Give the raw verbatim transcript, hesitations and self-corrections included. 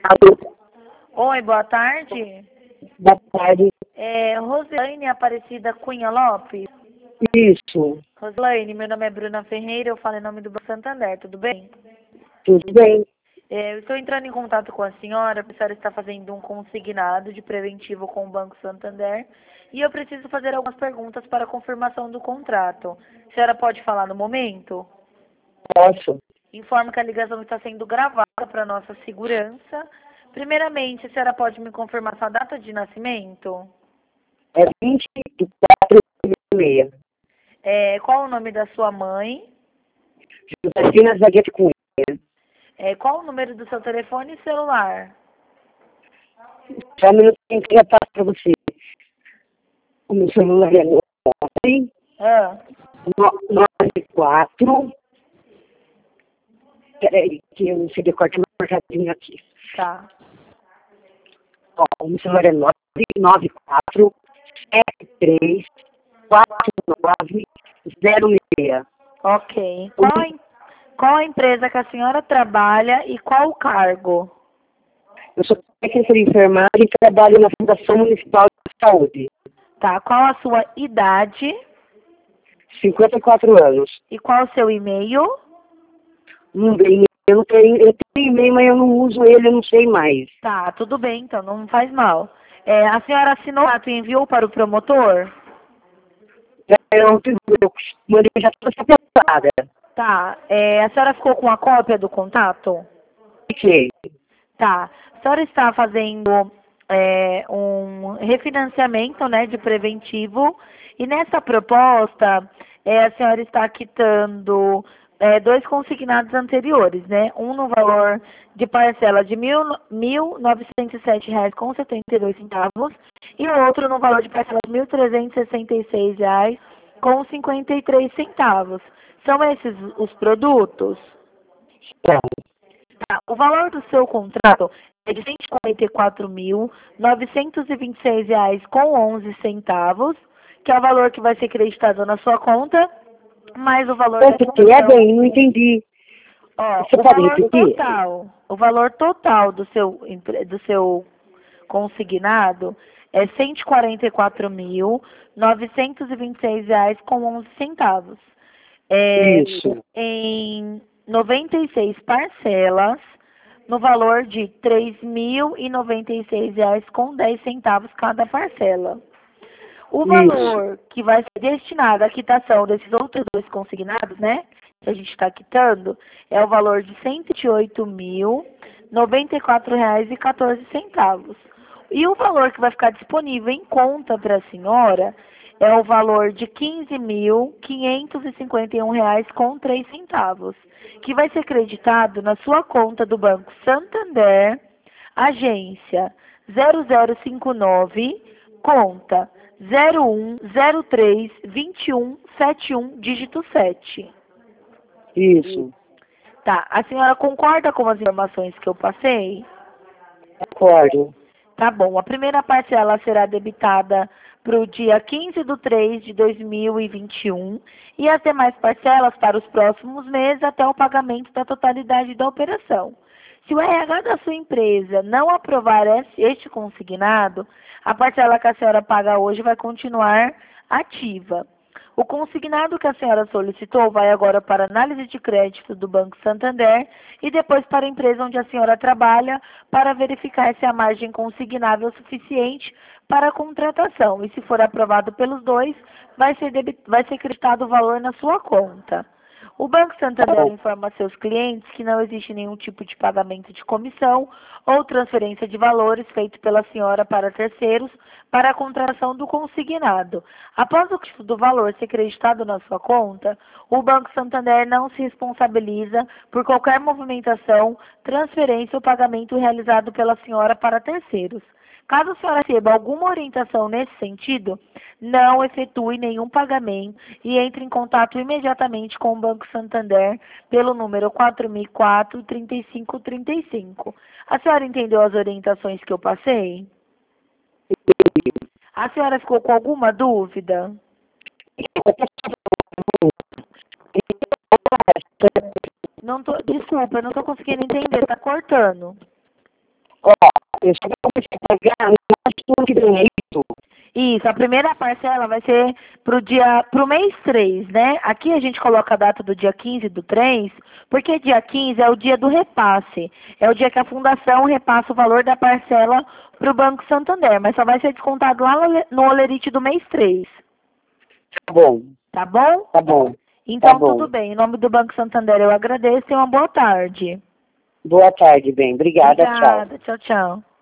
Alô, Oi, boa tarde. boa tarde. É Rosiane Aparecida Cunha Lopes. Isso, Rosiane, meu nome é Bruna Ferreira, eu falo em nome do Banco Santander, tudo bem? tudo bem? É, eu estou entrando em contato com a senhora, a senhora está fazendo um consignado de preventivo com o Banco Santander e eu preciso fazer algumas perguntas para confirmação do contrato. A senhora pode falar no momento? Posso? Informo que a ligação está sendo gravada para nossa segurança. Primeiramente, a senhora pode me confirmar sua data de nascimento? É vinte e quatro e meia. É, qual o nome da sua mãe? Josefina Zaguete Cunha. É, qual o número do seu telefone e celular? Só um minutinho que eu já passo para você. O meu celular é nove Ah, nove quatro. Peraí, que eu não sei decorar, tem um marcadinho aqui. tá. Ó, o meu celular é nove nove quatro sete três quatro nove zero seis. Ok. Qual a, em- qual a empresa que a senhora trabalha e qual o cargo? Eu sou técnica de enfermagem e trabalho na Fundação Municipal de Saúde. Tá. Qual a sua idade cinquenta e quatro anos. e qual o seu e-mail? Não tem, eu não tenho, eu tenho e-mail, mas eu não uso ele, eu não sei mais. Tá, tudo bem, então não faz mal. É, a senhora assinou o ato e enviou para o promotor? Eu, eu mandei já toda essa pensada. Tá. É, a senhora ficou com a cópia do contato? Fiquei. Tá. A senhora está fazendo é, um refinanciamento, né, de preventivo e nessa proposta é, a senhora está quitando é, dois consignados anteriores, né? Um no valor de parcela de mil, mil novecentos e sete reais com setenta e dois centavos e o outro no valor de parcela de mil trezentos e sessenta e seis reais com cinquenta e três centavos. São esses os produtos? Tá. Tá, o valor do seu contrato é de cento e quarenta e quatro mil, novecentos e vinte e seis reais com onze centavos, que é o valor que vai ser creditado na sua conta, mais o valor da Quanto que é, comissão. bem? Não entendi. Ó, Você o pode valor repetir? total, o valor total do seu, empre- do seu consignado é cento e quarenta e quatro mil, novecentos e vinte e seis reais com onze centavos. É, Isso. em noventa e seis parcelas, no valor de três mil e noventa e seis reais com dez centavos cada parcela. O Isso. valor que vai ser destinado à quitação desses outros dois consignados, né, que a gente está quitando, é o valor de cento e oito mil, noventa e quatro reais e quatorze centavos. E o valor que vai ficar disponível em conta para a senhora é o valor de quinze mil, quinhentos e cinquenta e um reais com três centavos, que vai ser creditado na sua conta do Banco Santander, agência zero zero cinco nove, conta zero um zero três vinte e um setenta e um, dígito sete. Isso. Tá, a senhora concorda com as informações que eu passei? Acordo. Tá bom, a primeira parcela será debitada para o dia quinze de três de dois mil e vinte e um e as demais parcelas para os próximos meses até o pagamento da totalidade da operação. Se o R H da sua empresa não aprovar esse- este consignado, a parcela que a senhora paga hoje vai continuar ativa. O consignado que a senhora solicitou vai agora para análise de crédito do Banco Santander e depois para a empresa onde a senhora trabalha para verificar se a margem consignável é suficiente para a contratação. E se for aprovado pelos dois, vai ser, debit... vai ser creditado o valor na sua conta. O Banco Tá Santander bom. informa a seus clientes que não existe nenhum tipo de pagamento de comissão ou transferência de valores feito pela senhora para terceiros para a contratação do consignado. Após o custo do valor ser creditado na sua conta, o Banco Santander não se responsabiliza por qualquer movimentação, transferência ou pagamento realizado pela senhora para terceiros. Caso a senhora receba alguma orientação nesse sentido, não efetue nenhum pagamento e entre em contato imediatamente com o Banco Santander pelo número quatro mil e quatro, trinta e cinco trinta e cinco. A senhora entendeu as orientações que eu passei? A senhora ficou com alguma dúvida? Não tô, desculpa, eu não estou conseguindo entender, está cortando. Ó, eu só vou começar a pagar no ano que vem, é isso? Isso, a primeira parcela vai ser pro dia, pro mês três, né? Aqui a gente coloca a data do dia quinze do três, porque dia quinze é o dia do repasse. É o dia que a fundação repassa o valor da parcela pro Banco Santander, mas só vai ser descontado lá no olerite do mês três. Tá bom, Tá bom? tá bom. Então Tá bom. tudo bem. Em nome do Banco Santander eu agradeço e uma boa tarde. Boa tarde, bem. Obrigada, tchau. Obrigada. Tchau, tchau.